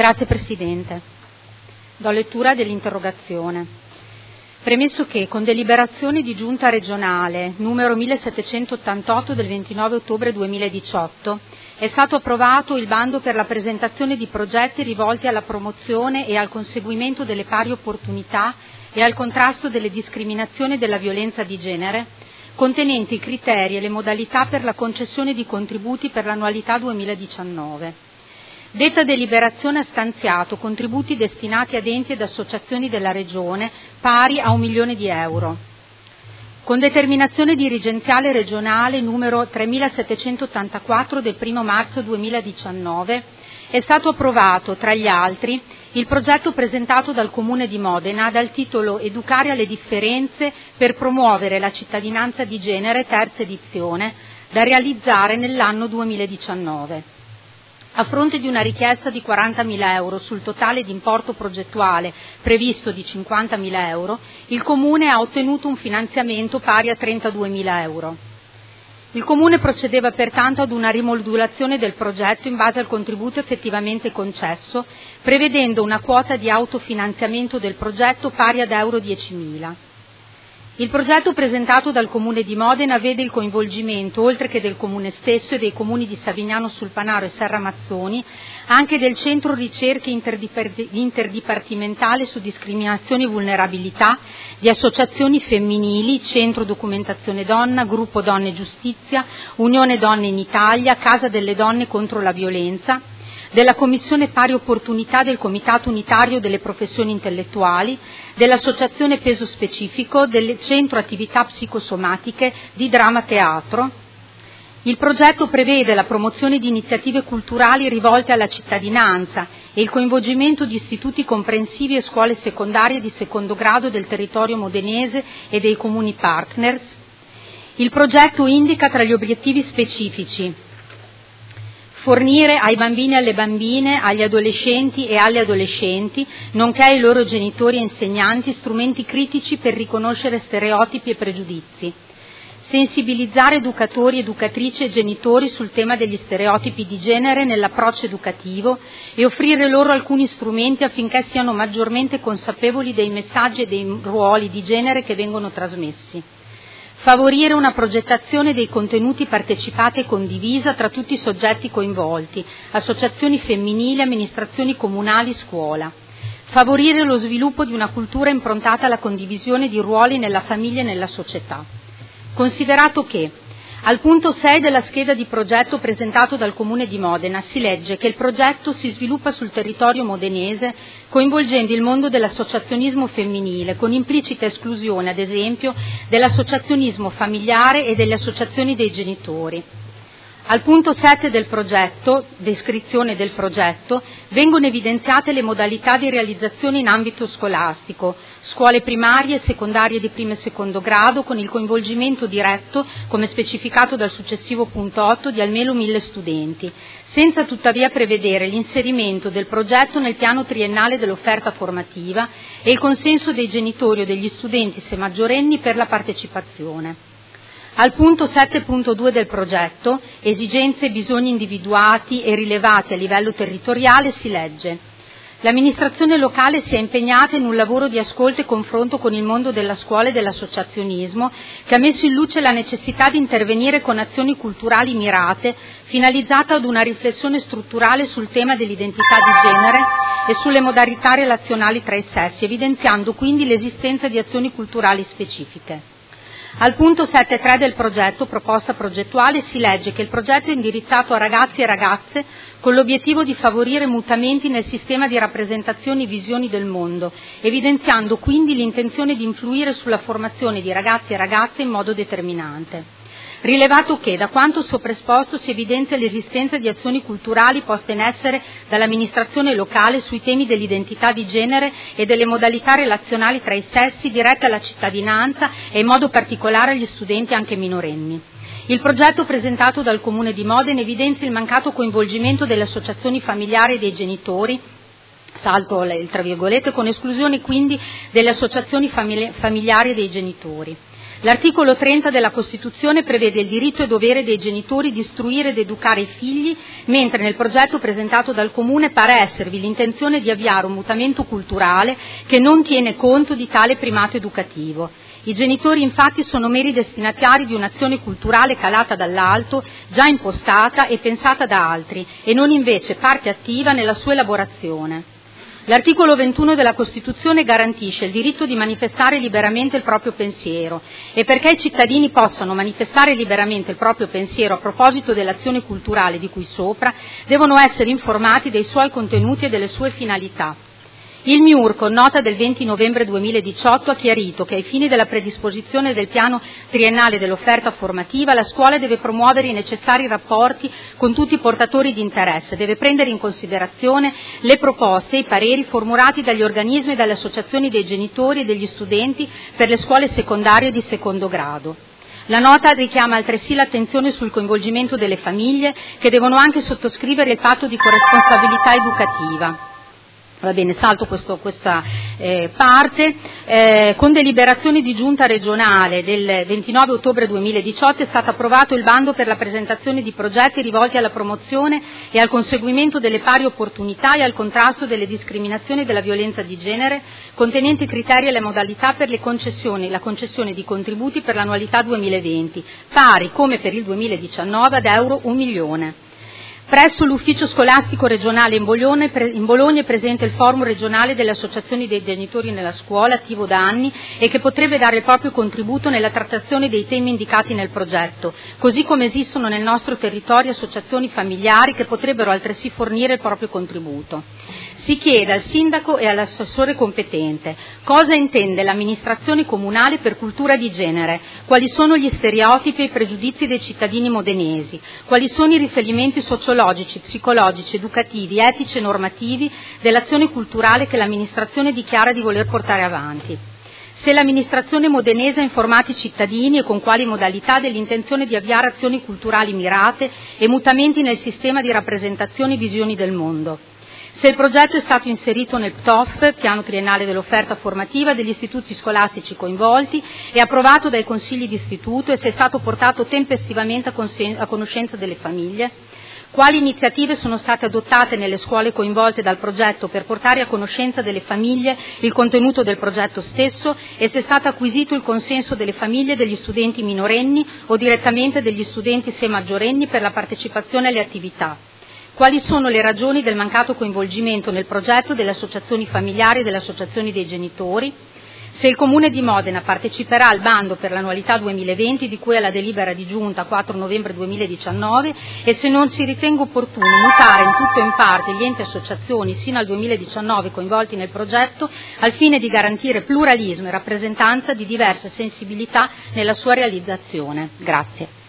Grazie Presidente. Do lettura dell'interrogazione. Premesso che, con deliberazione di Giunta regionale numero 1788 del 29 ottobre 2018, è stato approvato il bando per la presentazione di progetti rivolti alla promozione e al conseguimento delle pari opportunità e al contrasto delle discriminazioni e della violenza di genere, contenenti i criteri e le modalità per la concessione di contributi per l'annualità 2019. Detta deliberazione ha stanziato contributi destinati ad enti ed associazioni della Regione pari a 1 milione di euro. Con determinazione dirigenziale regionale numero 3784 del 1 marzo 2019 è stato approvato, tra gli altri, il progetto presentato dal Comune di Modena dal titolo Educare alle differenze per promuovere la cittadinanza di genere, terza edizione, da realizzare nell'anno 2019. A fronte di una richiesta di 40.000 euro sul totale di importo progettuale previsto di 50.000 euro, il Comune ha ottenuto un finanziamento pari a 32.000 euro. Il Comune procedeva pertanto ad una rimodulazione del progetto in base al contributo effettivamente concesso, prevedendo una quota di autofinanziamento del progetto pari ad euro 10.000. Il progetto presentato dal Comune di Modena vede il coinvolgimento, oltre che del Comune stesso e dei comuni di Savignano sul Panaro e Serramazzoni, anche del Centro Ricerche Interdipartimentale su Discriminazioni e Vulnerabilità, di associazioni femminili, Centro Documentazione Donna, Gruppo Donne e Giustizia, Unione Donne in Italia, Casa delle Donne contro la Violenza, della Commissione Pari Opportunità del Comitato Unitario delle Professioni Intellettuali, dell'Associazione Peso Specifico, del Centro Attività Psicosomatiche di Drama Teatro. Il progetto prevede la promozione di iniziative culturali rivolte alla cittadinanza e il coinvolgimento di istituti comprensivi e scuole secondarie di secondo grado del territorio modenese e dei comuni partners. Il progetto indica tra gli obiettivi specifici fornire ai bambini e alle bambine, agli adolescenti e alle adolescenti, nonché ai loro genitori e insegnanti, strumenti critici per riconoscere stereotipi e pregiudizi. Sensibilizzare educatori, educatrici e genitori sul tema degli stereotipi di genere nell'approccio educativo e offrire loro alcuni strumenti affinché siano maggiormente consapevoli dei messaggi e dei ruoli di genere che vengono trasmessi. Favorire una progettazione dei contenuti partecipata e condivisa tra tutti i soggetti coinvolti, associazioni femminili, amministrazioni comunali, scuola. Favorire lo sviluppo di una cultura improntata alla condivisione di ruoli nella famiglia e nella società. Considerato che al punto 6 della scheda di progetto presentato dal Comune di Modena si legge che il progetto si sviluppa sul territorio modenese coinvolgendo il mondo dell'associazionismo femminile, con implicita esclusione, ad esempio, dell'associazionismo familiare e delle associazioni dei genitori. Al punto 7 del progetto, descrizione del progetto, vengono evidenziate le modalità di realizzazione in ambito scolastico, scuole primarie e secondarie di primo e secondo grado con il coinvolgimento diretto, come specificato dal successivo punto 8, di almeno 1.000 studenti, senza tuttavia prevedere l'inserimento del progetto nel piano triennale dell'offerta formativa e il consenso dei genitori o degli studenti, se maggiorenni, per la partecipazione. Al punto 7.2 del progetto, esigenze e bisogni individuati e rilevati a livello territoriale, si legge: l'amministrazione locale si è impegnata in un lavoro di ascolto e confronto con il mondo della scuola e dell'associazionismo che ha messo in luce la necessità di intervenire con azioni culturali mirate, finalizzate ad una riflessione strutturale sul tema dell'identità di genere e sulle modalità relazionali tra i sessi, evidenziando quindi l'esistenza di azioni culturali specifiche. Al punto 7.3 del progetto, proposta progettuale, si legge che il progetto è indirizzato a ragazzi e ragazze con l'obiettivo di favorire mutamenti nel sistema di rappresentazioni e visioni del mondo, evidenziando quindi l'intenzione di influire sulla formazione di ragazzi e ragazze in modo determinante. Rilevato che, da quanto sopra esposto, si evidenzia l'esistenza di azioni culturali poste in essere dall'amministrazione locale sui temi dell'identità di genere e delle modalità relazionali tra i sessi dirette alla cittadinanza e in modo particolare agli studenti anche minorenni. Il progetto presentato dal Comune di Modena evidenzia il mancato coinvolgimento delle associazioni familiari e dei genitori, salto tra virgolette, con esclusione quindi delle associazioni familiari e dei genitori. L'articolo 30 della Costituzione prevede il diritto e dovere dei genitori di istruire ed educare i figli, mentre nel progetto presentato dal Comune pare esservi l'intenzione di avviare un mutamento culturale che non tiene conto di tale primato educativo. I genitori infatti sono meri destinatari di un'azione culturale calata dall'alto, già impostata e pensata da altri, e non invece parte attiva nella sua elaborazione. L'articolo 21 della Costituzione garantisce il diritto di manifestare liberamente il proprio pensiero e perché i cittadini possano manifestare liberamente il proprio pensiero a proposito dell'azione culturale di cui sopra, devono essere informati dei suoi contenuti e delle sue finalità. Il MIUR, con nota del 20 novembre 2018, ha chiarito che ai fini della predisposizione del piano triennale dell'offerta formativa la scuola deve promuovere i necessari rapporti con tutti i portatori di interesse, deve prendere in considerazione le proposte e i pareri formulati dagli organismi e dalle associazioni dei genitori e degli studenti per le scuole secondarie di secondo grado. La nota richiama altresì l'attenzione sul coinvolgimento delle famiglie che devono anche sottoscrivere il patto di corresponsabilità educativa. Va bene, salto questa parte. Con deliberazione di giunta regionale del 29 ottobre 2018 è stato approvato il bando per la presentazione di progetti rivolti alla promozione e al conseguimento delle pari opportunità e al contrasto delle discriminazioni e della violenza di genere, contenenti i criteri e le modalità per la concessione di contributi per l'annualità 2020, pari, come per il 2019, ad euro 1 milione. Presso l'ufficio scolastico regionale in Bologna è presente il forum regionale delle associazioni dei genitori nella scuola, attivo da anni e che potrebbe dare il proprio contributo nella trattazione dei temi indicati nel progetto, così come esistono nel nostro territorio associazioni familiari che potrebbero altresì fornire il proprio contributo. Si chiede al sindaco e all'assessore competente cosa intende l'amministrazione comunale per cultura di genere, quali sono gli stereotipi e i pregiudizi dei cittadini modenesi, quali sono i riferimenti sociologici, psicologici, educativi, etici e normativi dell'azione culturale che l'amministrazione dichiara di voler portare avanti. Se l'amministrazione modenese ha informato i cittadini e con quali modalità dell'intenzione di avviare azioni culturali mirate e mutamenti nel sistema di rappresentazione e visioni del mondo. Se il progetto è stato inserito nel PTOF, piano triennale dell'offerta formativa, degli istituti scolastici coinvolti e approvato dai consigli di istituto e se è stato portato tempestivamente a conoscenza delle famiglie, quali iniziative sono state adottate nelle scuole coinvolte dal progetto per portare a conoscenza delle famiglie il contenuto del progetto stesso e se è stato acquisito il consenso delle famiglie degli studenti minorenni o direttamente degli studenti se maggiorenni per la partecipazione alle attività. Quali sono le ragioni del mancato coinvolgimento nel progetto delle associazioni familiari e delle associazioni dei genitori? Se il Comune di Modena parteciperà al bando per l'annualità 2020 di cui alla delibera di giunta 4 novembre 2019 e se non si ritenga opportuno mutare in tutto o in parte gli enti e associazioni sino al 2019 coinvolti nel progetto al fine di garantire pluralismo e rappresentanza di diverse sensibilità nella sua realizzazione. Grazie.